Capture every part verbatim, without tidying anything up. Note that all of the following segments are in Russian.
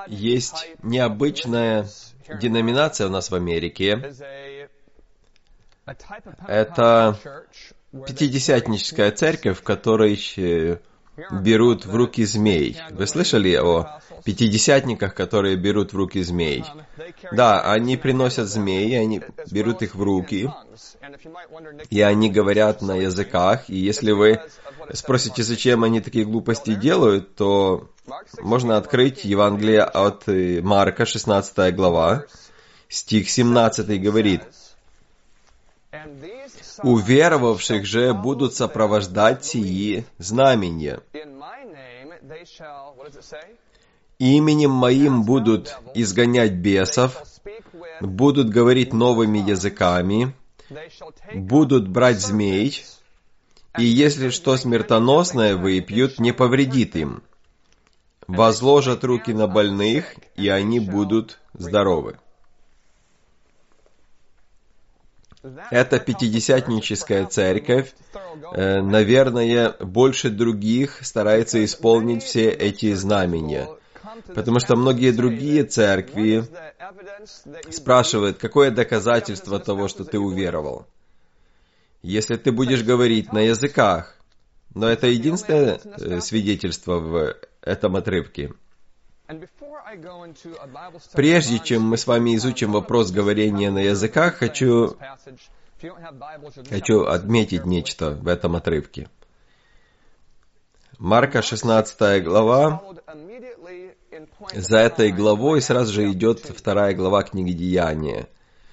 Есть необычная деноминация у нас в Америке. Это пятидесятническая церковь, в которой берут в руки змей. Вы слышали о пятидесятниках, которые берут в руки змей? Да, они приносят змей, они берут их в руки, и они говорят на языках. И если вы спросите, зачем они такие глупости делают, то можно открыть Евангелие от Марка, шестнадцатая глава, стих семнадцатый говорит: «Уверовавших же будут сопровождать сии знамения. Именем моим будут изгонять бесов, будут говорить новыми языками, будут брать змей, и если что смертоносное выпьют, не повредит им. Возложат руки на больных, и они будут здоровы». Это пятидесятническая церковь, э, наверное, больше других старается исполнить все эти знамения. Потому что многие другие церкви спрашивают, какое доказательство того, что ты уверовал. Если ты будешь говорить на языках, но это единственное свидетельство в этом отрывке. Прежде чем мы с вами изучим вопрос говорения на языках, хочу, хочу отметить нечто в этом отрывке. Марка, шестнадцатая глава. За этой главой сразу же идет вторая глава книги Деяния.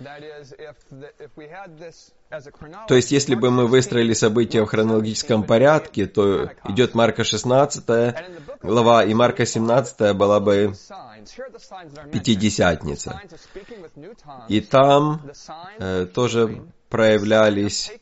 То есть, если бы мы выстроили события в хронологическом порядке, то идет Марка шестнадцатая глава, и Марка семнадцатая была бы Пятидесятница. И там э, тоже проявлялись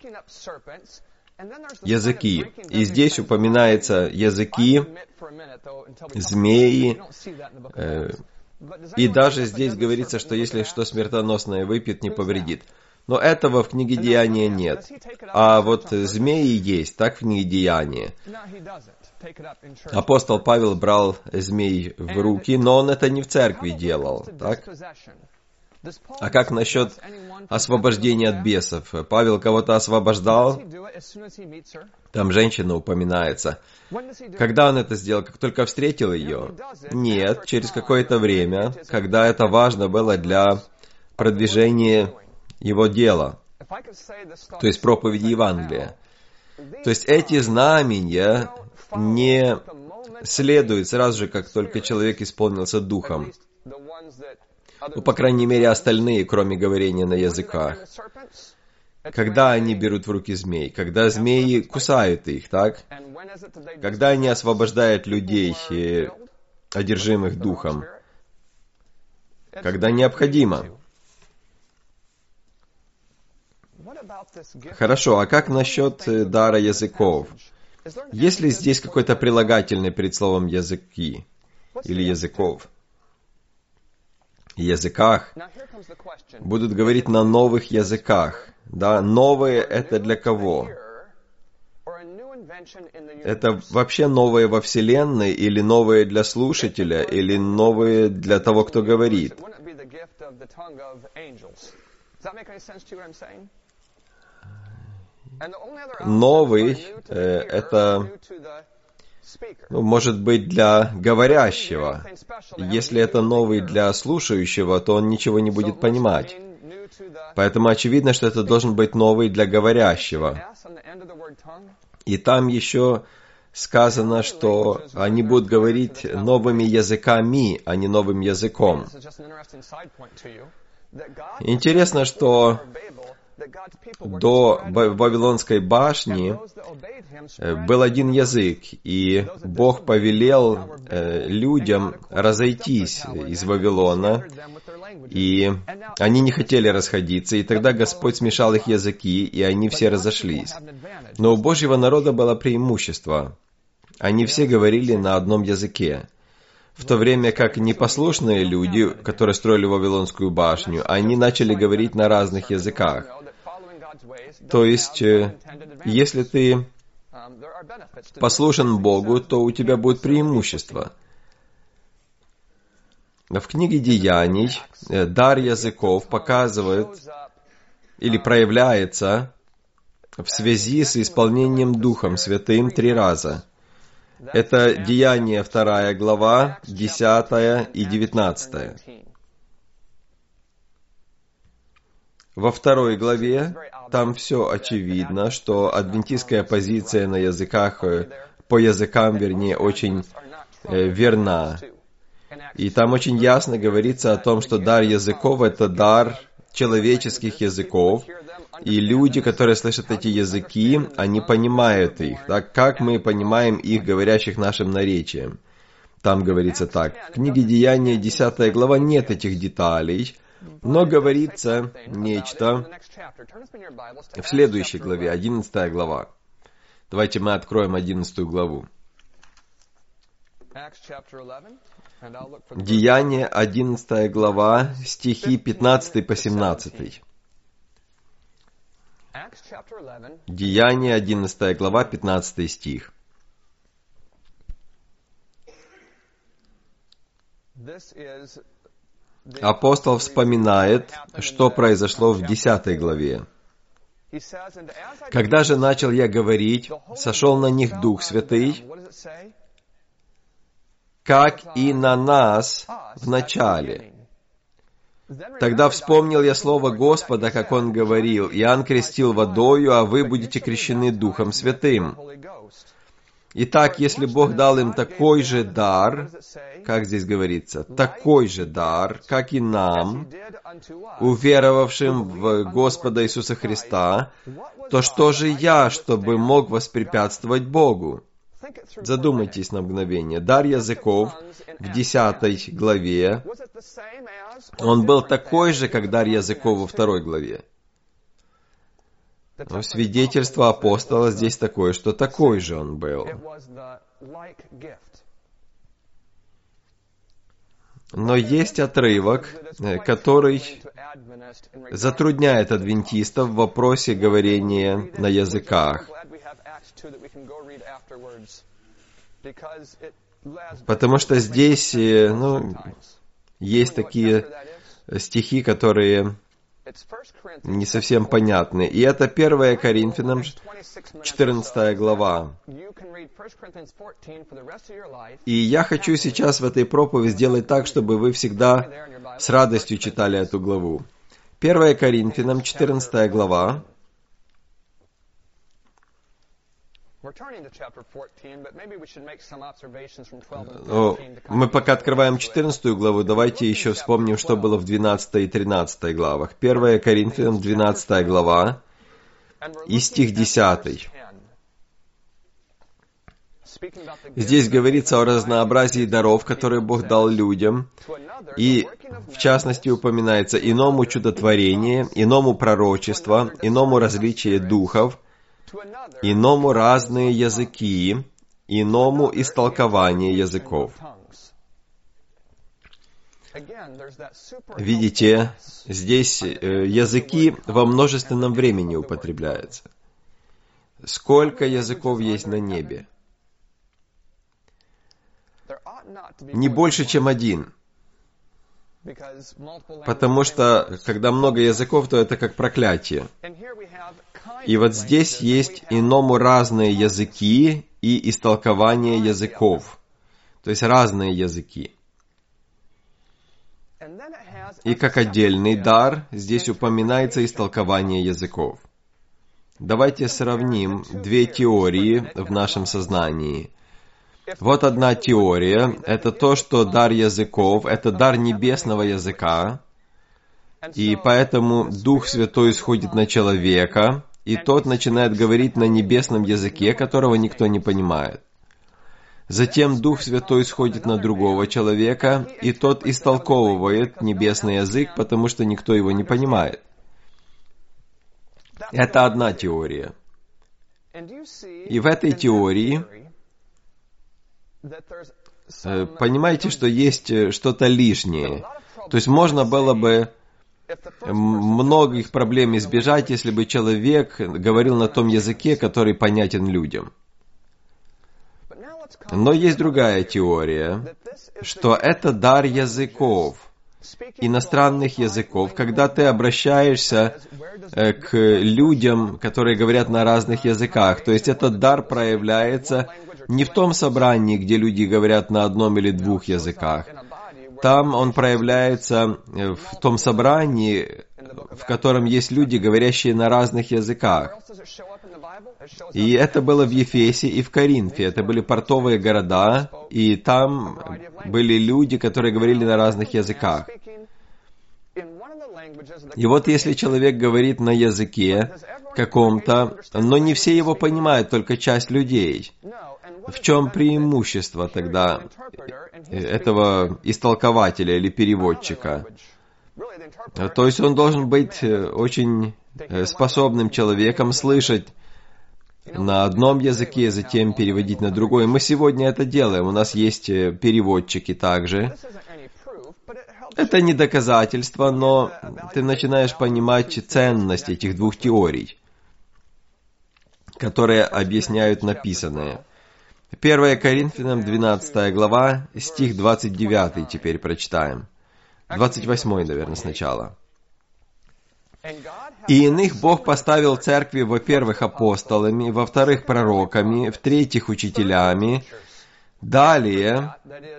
языки. И здесь упоминаются языки, змеи, э, и даже здесь говорится, что если что смертоносное выпьет, не повредит. Но этого в книге Деяния нет. А вот змеи есть, так в книге Деяния. Апостол Павел брал змей в руки, но он это не в церкви делал, так? А как насчет освобождения от бесов? Павел кого-то освобождал? Там женщина упоминается. Когда он это сделал? Как только встретил ее? Нет, через какое-то время, когда это важно было для продвижения его дела, то есть проповеди Евангелия. То есть эти знамения не следуют сразу же, как только человек исполнился духом. Ну, по крайней мере, остальные, кроме говорения на языках. Когда они берут в руки змей, когда змеи кусают их, так? Когда они освобождают людей, одержимых духом. Когда необходимо. Хорошо, а как насчет дара языков? Есть ли здесь какой-то прилагательный перед словом «языки» или «языков»? Языках будут говорить на новых языках. Да, новые — это для кого? Это вообще новые во Вселенной, или новые для слушателя, или новые для того, кто говорит? Новый э, — это, ну, может быть для говорящего. Если это новый для слушающего, то он ничего не будет понимать. Поэтому очевидно, что это должен быть новый для говорящего. И там еще сказано, что они будут говорить новыми языками, а не новым языком. Интересно, что до Вавилонской башни был один язык, и Бог повелел людям разойтись из Вавилона, и они не хотели расходиться, и тогда Господь смешал их языки, и они все разошлись. Но у Божьего народа было преимущество. Они все говорили на одном языке. В то время как непослушные люди, которые строили Вавилонскую башню, они начали говорить на разных языках. То есть, если ты послушен Богу, то у тебя будет преимущество. В книге Деяний дар языков показывает или проявляется в связи с исполнением Духом Святым три раза. Это Деяния вторая глава, десятая и девятнадцатая. Во второй главе там все очевидно, что адвентистская позиция на языках, по языкам, вернее, очень э, верна. И там очень ясно говорится о том, что дар языков — это дар человеческих языков, и люди, которые слышат эти языки, они понимают их, так как мы понимаем их, говорящих нашим наречием. Там говорится так. В книге Деяния, десятая глава, нет этих деталей, но говорится нечто в следующей главе, одиннадцатая глава. Давайте мы откроем одиннадцатую главу. Деяния, одиннадцатая глава, стихи пятнадцатый по семнадцатый. Деяния, одиннадцатая глава, пятнадцатый стих. Апостол вспоминает, что произошло в десятой главе. «Когда же начал я говорить, сошел на них Дух Святый, как и на нас в начале. Тогда вспомнил я слово Господа, как Он говорил: Иоанн крестил водою, а вы будете крещены Духом Святым. Итак, если Бог дал им такой же дар, как здесь говорится, такой же дар, как и нам, уверовавшим в Господа Иисуса Христа, то что же я, чтобы мог воспрепятствовать Богу?» Задумайтесь на мгновение. Дар языков в десятой главе, он был такой же, как дар языков во второй главе. Но свидетельство апостола здесь такое, что такой же он был. Но есть отрывок, который затрудняет адвентистов в вопросе говорения на языках. Потому что здесь, ну, есть такие стихи, которые не совсем понятны. И это первое Коринфянам, четырнадцатая глава. И я хочу сейчас в этой проповеди сделать так, чтобы вы всегда с радостью читали эту главу. первое Коринфянам, четырнадцатая глава. Мы пока открываем четырнадцатую главу, давайте еще вспомним, что было в двенадцатой и тринадцатой главах. первое Коринфянам, двенадцатая глава, и стих десятый. Здесь говорится о разнообразии даров, которые Бог дал людям, и, в частности, упоминается иному чудотворение, иному пророчество, иному различие духов, иному разные языки, иному истолкование языков. Видите, здесь языки во множественном времени употребляются. Сколько языков есть на небе? Не больше, чем один. Потому что, когда много языков, то это как проклятие. И вот здесь есть иному разные языки и истолкование языков. То есть разные языки. И как отдельный дар здесь упоминается истолкование языков. Давайте сравним две теории в нашем сознании. Вот одна теория, это то, что дар языков, это дар небесного языка, и поэтому Дух Святой сходит на человека, и тот начинает говорить на небесном языке, которого никто не понимает. Затем Дух Святой сходит на другого человека, и тот истолковывает небесный язык, потому что никто его не понимает. Это одна теория. И в этой теории понимаете, что есть что-то лишнее. То есть можно было бы многих проблем избежать, если бы человек говорил на том языке, который понятен людям. Но есть другая теория, что это дар языков, иностранных языков, когда ты обращаешься э, к людям, которые говорят на разных языках. То есть этот дар проявляется не в том собрании, где люди говорят на одном или двух языках. Там он проявляется в том собрании, в котором есть люди, говорящие на разных языках. И это было в Ефесе и в Коринфе. Это были портовые города, и там были люди, которые говорили на разных языках. И вот если человек говорит на языке каком-то, но не все его понимают, только часть людей, в чем преимущество тогда этого истолкователя или переводчика? То есть он должен быть очень способным человеком, слышать на одном языке, затем переводить на другой. Мы сегодня это делаем. У нас есть переводчики также. Это не доказательство, но ты начинаешь понимать ценность этих двух теорий, которые объясняют написанное. первое Коринфянам, двенадцатая глава, стих двадцать девятый теперь прочитаем. двадцать восьмой, наверное, сначала. «И иных Бог поставил церкви, во-первых, апостолами, во-вторых, пророками, в-третьих, учителями, далее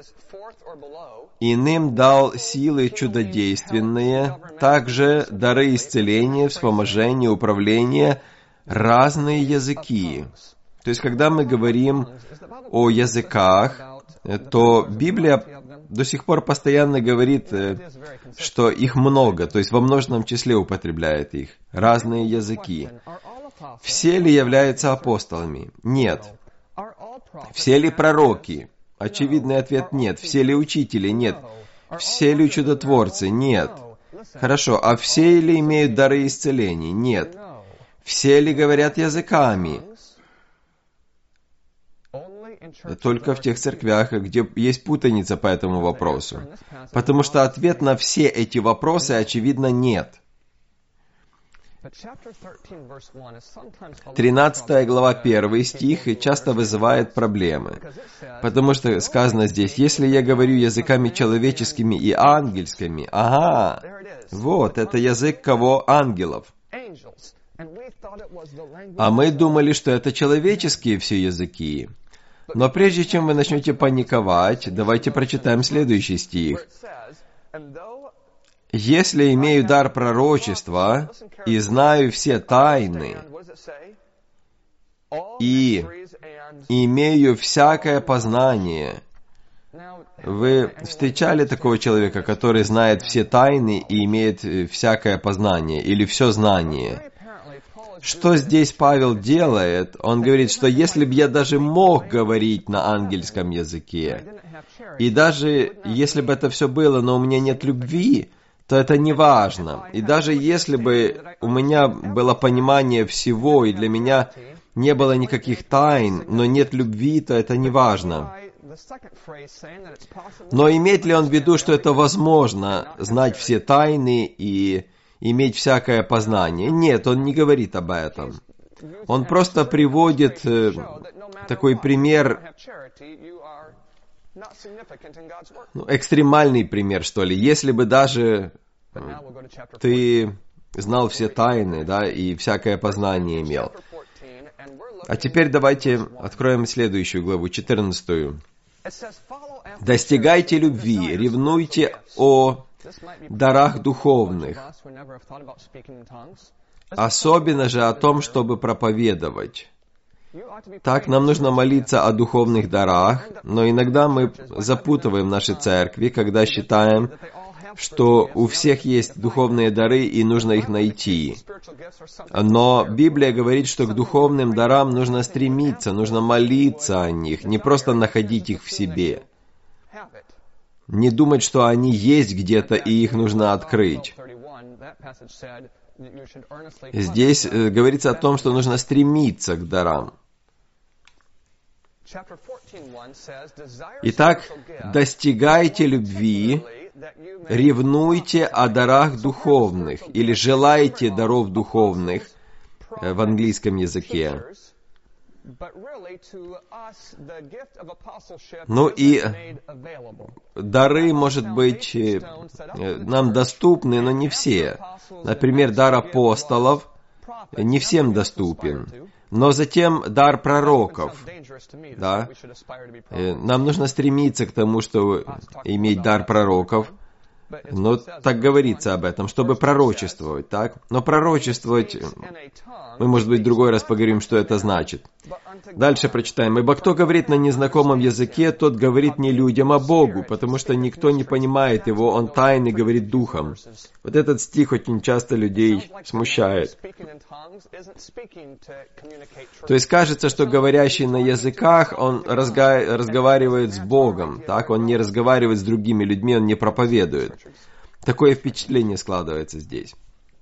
иным дал силы чудодейственные, также дары исцеления, вспоможения, управления, разные языки». То есть, когда мы говорим о языках, то Библия до сих пор постоянно говорит, что их много, то есть во множественном числе употребляет их, разные языки. Все ли являются апостолами? Нет. Все ли пророки? Очевидный ответ – нет. Все ли учители? Нет. Все ли чудотворцы? Нет. Хорошо, а все ли имеют дары исцелений? Нет. Все ли говорят языками? Только в тех церквях, где есть путаница по этому вопросу. Потому что ответ на все эти вопросы, очевидно, нет. тринадцатая глава, первый стих часто вызывает проблемы. Потому что сказано здесь, если я говорю языками человеческими и ангельскими, ага, вот, это язык кого? Ангелов. А мы думали, что это человеческие все языки. Но прежде чем вы начнете паниковать, давайте прочитаем следующий стих. «Если имею дар пророчества и знаю все тайны, и имею всякое познание». Вы встречали такого человека, который знает все тайны и имеет всякое познание, или все знание? Что здесь Павел делает? Он говорит, что если бы я даже мог говорить на ангельском языке, и даже если бы это все было, но у меня нет любви, то это не важно. И даже если бы у меня было понимание всего, и для меня не было никаких тайн, но нет любви, то это не важно. Но имеет ли он в виду, что это возможно, знать все тайны и иметь всякое познание? Нет, он не говорит об этом. Он просто приводит э, такой пример, ну, экстремальный пример, что ли. Если бы даже э, ты знал все тайны, да, и всякое познание имел. А теперь давайте откроем следующую главу, четырнадцатую. «Достигайте любви, ревнуйте о дарах духовных, особенно же о том, чтобы проповедовать». Так, нам нужно молиться о духовных дарах, но иногда мы запутываем наши церкви, когда считаем, что у всех есть духовные дары и нужно их найти. Но Библия говорит, что к духовным дарам нужно стремиться, нужно молиться о них, не просто находить их в себе. Не думать, что они есть где-то и их нужно открыть. Здесь э, говорится о том, что нужно стремиться к дарам. Итак, достигайте любви, ревнуйте о дарах духовных, или желайте даров духовных в английском языке. Ну и дары, может быть, нам доступны, но не все. Например, дар апостолов не всем доступен. Но затем дар пророков. Да? Нам нужно стремиться к тому, чтобы иметь дар пророков. Но так говорится об этом, чтобы пророчествовать, так? Но пророчествовать, мы, может быть, в другой раз поговорим, что это значит. Дальше прочитаем. «Ибо кто говорит на незнакомом языке, тот говорит не людям, а Богу, потому что никто не понимает его, он тайный говорит духом». Вот этот стих очень часто людей смущает. То есть кажется, что говорящий на языках, он разга- разговаривает с Богом, так? Он не разговаривает с другими людьми, он не проповедует. Такое впечатление складывается здесь.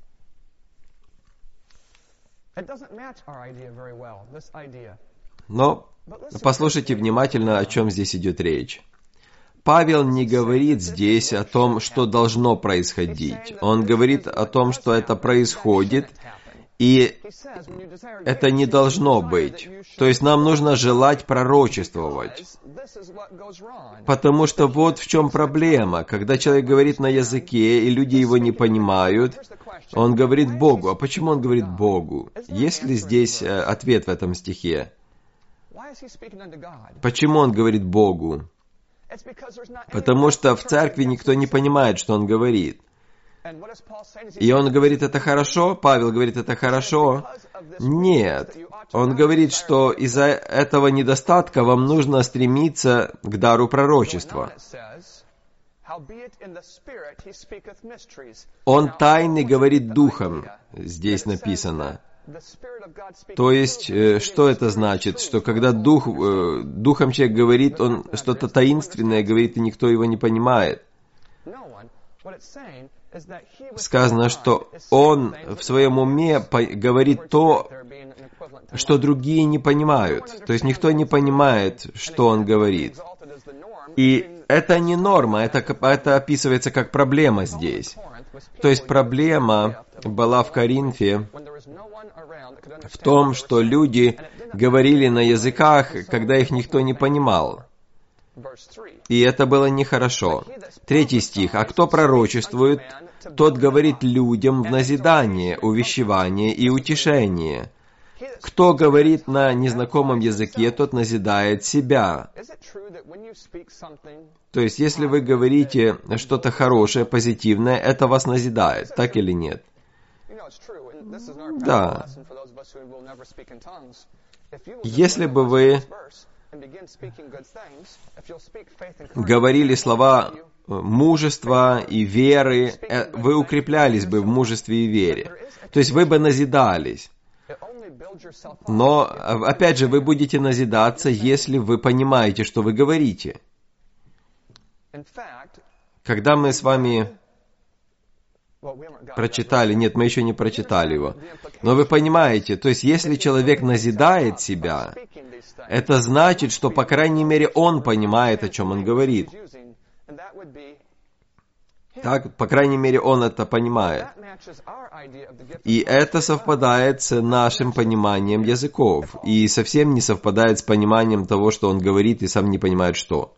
Но послушайте внимательно, о чем здесь идет речь. Павел не говорит здесь о том, что должно происходить. Он говорит о том, что это происходит, и это не должно быть. То есть нам нужно желать пророчествовать. Потому что вот в чем проблема. Когда человек говорит на языке, и люди его не понимают, он говорит Богу. А почему он говорит Богу? Есть ли здесь ответ в этом стихе? Почему он говорит Богу? Потому что в церкви никто не понимает, что он говорит. И он говорит, это хорошо? Павел говорит, это хорошо? Нет. Он говорит, что из-за этого недостатка вам нужно стремиться к дару пророчества. Он тайный говорит духом, здесь написано. То есть, что это значит? Что когда дух, духом человек говорит, он что-то таинственное говорит, и никто его не понимает. Сказано, что он в своем уме говорит то, что другие не понимают. То есть никто не понимает, что он говорит. И это не норма, это, это описывается как проблема здесь. То есть проблема была в Коринфе в том, что люди говорили на языках, когда их никто не понимал. И это было нехорошо. Третий стих. «А кто пророчествует, тот говорит людям в назидание, увещевание и утешение. Кто говорит на незнакомом языке, тот назидает себя». То есть, если вы говорите что-то хорошее, позитивное, это вас назидает, так или нет? Да. Если бы вы говорили слова мужества и веры, вы укреплялись бы в мужестве и вере. То есть вы бы назидались. Но, опять же, вы будете назидаться, если вы понимаете, что вы говорите. Когда мы с вами прочитали, нет, мы еще не прочитали его, но вы понимаете, то есть если человек назидает себя, это значит, что, по крайней мере, он понимает, о чем он говорит. Так, по крайней мере, он это понимает. И это совпадает с нашим пониманием языков, и совсем не совпадает с пониманием того, что он говорит, и сам не понимает, что.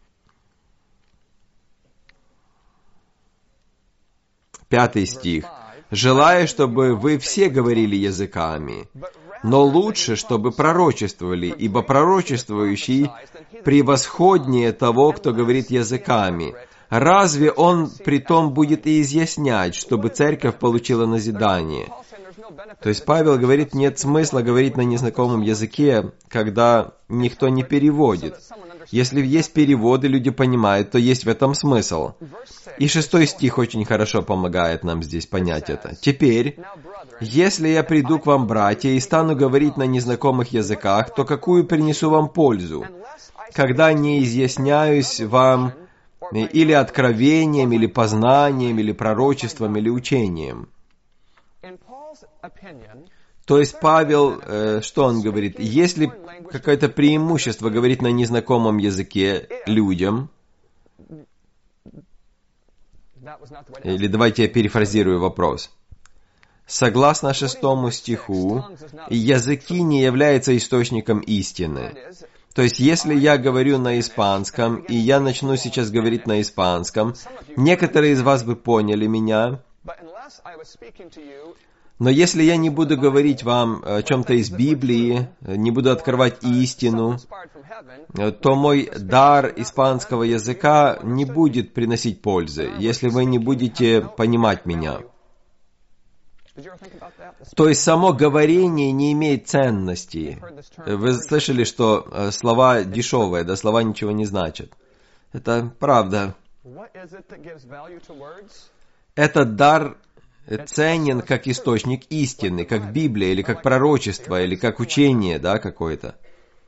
Пятый стих. «Желаю, чтобы вы все говорили языками, но лучше, чтобы пророчествовали, ибо пророчествующий превосходнее того, кто говорит языками. Разве он притом будет и изъяснять, чтобы церковь получила назидание?» То есть Павел говорит, нет смысла говорить на незнакомом языке, когда никто не переводит. Если есть переводы, люди понимают, то есть в этом смысл. И шестой стих очень хорошо помогает нам здесь понять это. «Теперь, если я приду к вам, братья, и стану говорить на незнакомых языках, то какую принесу вам пользу, когда не изъясняюсь вам или откровением, или познанием, или пророчеством, или учением?» То есть Павел, э, что он говорит? Если какое-то преимущество говорить на незнакомом языке людям, или давайте я перефразирую вопрос. Согласно шестому стиху, языки не являются источником истины. То есть, если я говорю на испанском, и я начну сейчас говорить на испанском, некоторые из вас бы поняли меня, но если я не буду говорить вам о чем-то из Библии, не буду открывать истину, то мой дар испанского языка не будет приносить пользы, если вы не будете понимать меня. То есть само говорение не имеет ценности. Вы слышали, что слова дешевые, да, слова ничего не значат. Это правда. Этот дар ценен как источник истины, как Библия, или как пророчество, или как учение, да, какое-то.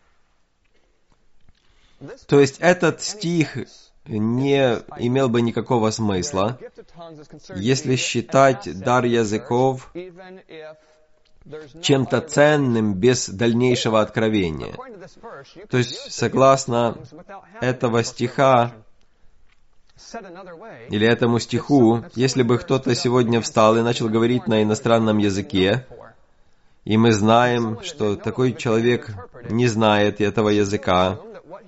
То есть этот стих не имел бы никакого смысла, если считать дар языков чем-то ценным без дальнейшего откровения. То есть, согласно этого стиха, или этому стиху, если бы кто-то сегодня встал и начал говорить на иностранном языке, и мы знаем, что такой человек не знает этого языка,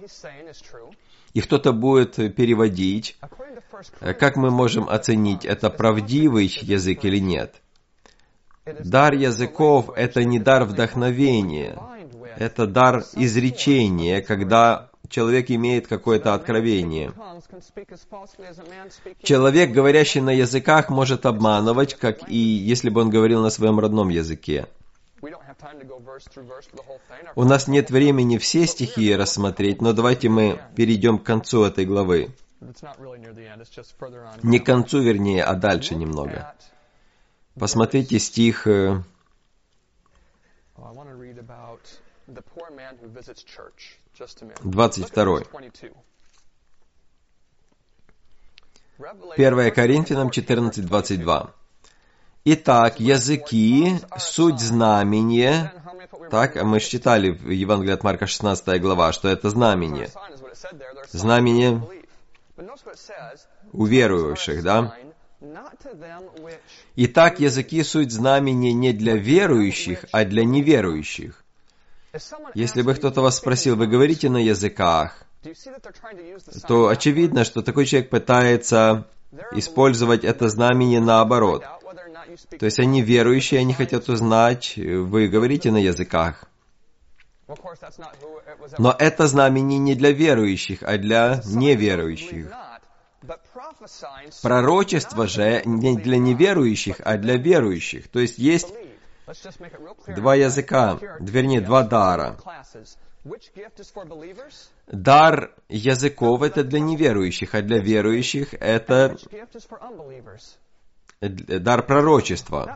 и кто-то будет переводить, как мы можем оценить, это правдивый язык или нет? Дар языков — это не дар вдохновения, это дар изречения, когда человек имеет какое-то откровение. Человек, говорящий на языках, может обманывать, как и если бы он говорил на своем родном языке. У нас нет времени все стихи рассмотреть, но давайте мы перейдем к концу этой главы. Не к концу, вернее, а дальше немного. Посмотрите стих двадцать второй. первое Коринфянам четырнадцать двадцать два. Итак, языки — суть знамения. Так, мы читали в Евангелии от Марка шестнадцатая глава, что это знамение. Знамение у верующих, да? Итак, языки — суть знамения не для верующих, а для неверующих. Если бы кто-то вас спросил, вы говорите на языках, то очевидно, что такой человек пытается использовать это знамение наоборот. То есть они верующие, они хотят узнать, вы говорите на языках. Но это знамение не для верующих, а для неверующих. Пророчество же не для неверующих, а для верующих. То есть есть два языка, вернее, два дара. Дар языков — это для неверующих, а для верующих — это дар пророчества.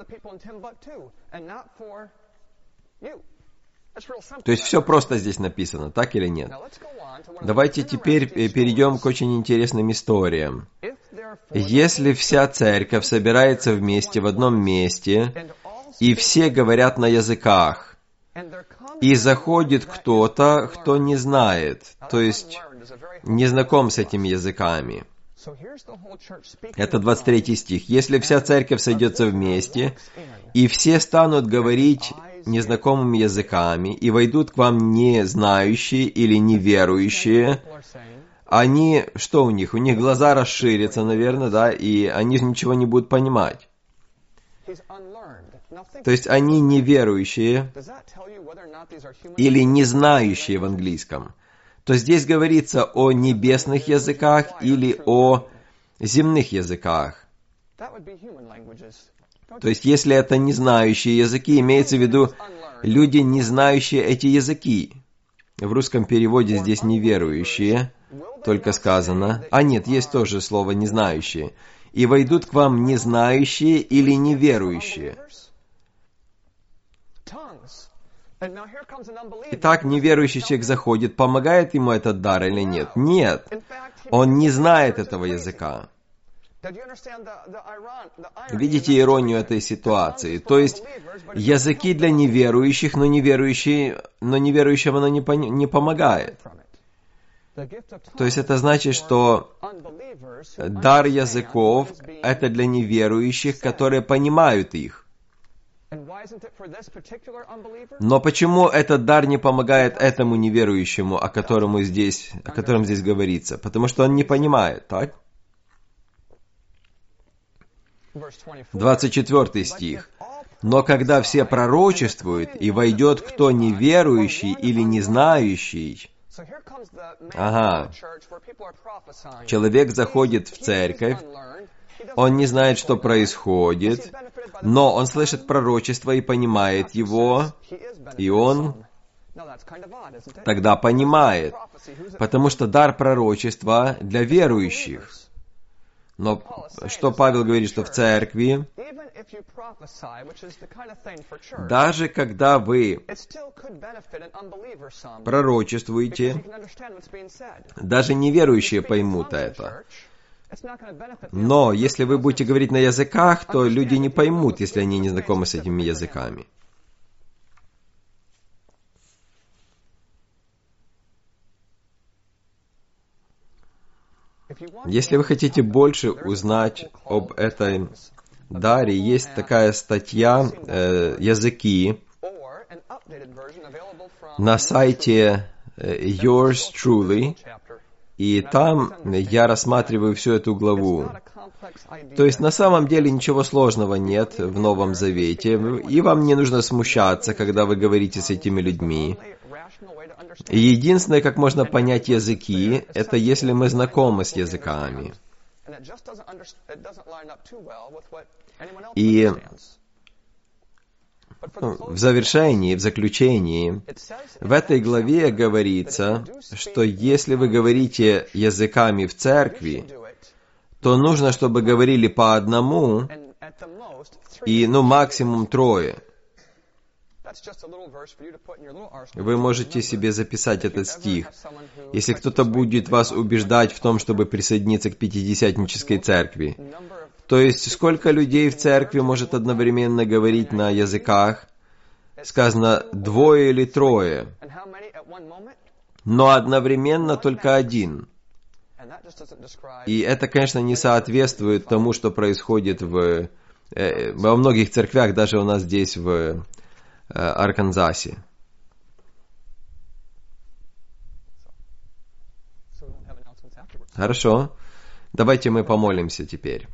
То есть все просто здесь написано, так или нет? Давайте теперь перейдем к очень интересным историям. Если вся церковь собирается вместе в одном месте, и все говорят на языках, и заходит кто-то, кто не знает, то есть не знаком с этими языками. Это двадцать третий стих. Если вся церковь сойдется вместе, и все станут говорить незнакомыми языками, и войдут к вам не знающие или неверующие, они, что у них? У них глаза расширятся, наверное, да, и они ничего не будут понимать. То есть они неверующие или не знающие в английском. То здесь говорится о небесных языках или о земных языках. То есть, если это не знающие языки, имеется в виду люди, не знающие эти языки. В русском переводе здесь неверующие, только сказано. А нет, есть тоже слово «не знающие». И войдут к вам не знающие или неверующие. Итак, неверующий человек заходит, помогает ему этот дар или нет? Нет. Он не знает этого языка. Видите иронию этой ситуации? То есть, языки для неверующих, но, неверующие, но неверующим оно не, не помогает. То есть это значит, что дар языков — это для неверующих, которые понимают их. Но почему этот дар не помогает этому неверующему, о котором здесь, о котором здесь говорится? Потому что он не понимает, так? двадцать четвёртый стих. «Но когда все пророчествуют, и войдет кто неверующий или не знающий...» Ага. Человек заходит в церковь, он не знает, что происходит, но он слышит пророчество и понимает его, и он тогда понимает, потому что дар пророчества для верующих. Но что Павел говорит, что в церкви, даже когда вы пророчествуете, даже неверующие поймут это. Но если вы будете говорить на языках, то люди не поймут, если они не знакомы с этими языками. Если вы хотите больше узнать об этой даре, есть такая статья э, «Языки» на сайте э, Yours Truly, и там я рассматриваю всю эту главу. То есть на самом деле ничего сложного нет в Новом Завете, и вам не нужно смущаться, когда вы говорите с этими людьми. И единственное, как можно понять языки, это если мы знакомы с языками. И ну, в завершении, в заключении, в этой главе говорится, что если вы говорите языками в церкви, то нужно, чтобы говорили по одному, и, ну, максимум трое. Вы можете себе записать этот стих. Если кто-то будет вас убеждать в том, чтобы присоединиться к пятидесятнической церкви, то есть сколько людей в церкви может одновременно говорить на языках? Сказано двое или трое, но одновременно только один. И это, конечно, не соответствует тому, что происходит в, э, во многих церквях, даже у нас здесь в Арканзасе. Хорошо. Давайте мы помолимся теперь.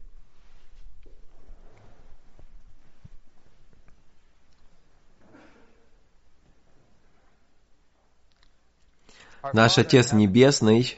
Наш Отец Небесный,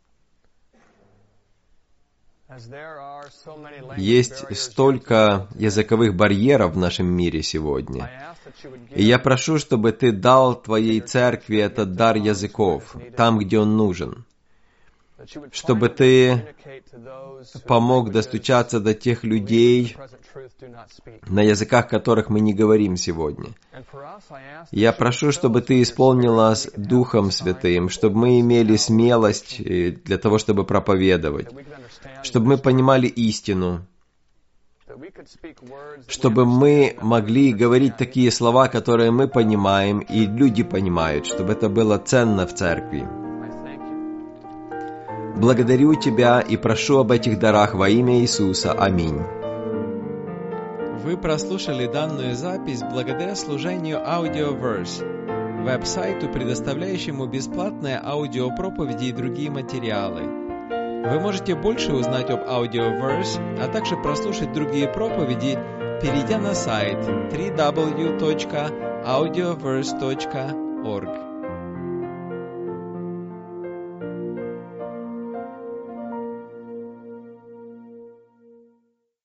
есть столько языковых барьеров в нашем мире сегодня. И я прошу, чтобы Ты дал Твоей церкви этот дар языков, там, где он нужен. Чтобы Ты помог достучаться до тех людей, на языках которых мы не говорим сегодня. Я прошу, чтобы Ты исполнил нас Духом Святым, чтобы мы имели смелость для того, чтобы проповедовать, чтобы мы понимали истину, чтобы мы могли говорить такие слова, которые мы понимаем, и люди понимают, чтобы это было ценно в церкви. Благодарю Тебя и прошу об этих дарах во имя Иисуса. Аминь. Вы прослушали данную запись благодаря служению Audioverse, веб-сайту, предоставляющему бесплатные аудиопроповеди и другие материалы. Вы можете больше узнать об Audioverse, а также прослушать другие проповеди, перейдя на сайт дабл ю дабл ю дабл ю точка аудиоверс точка орг.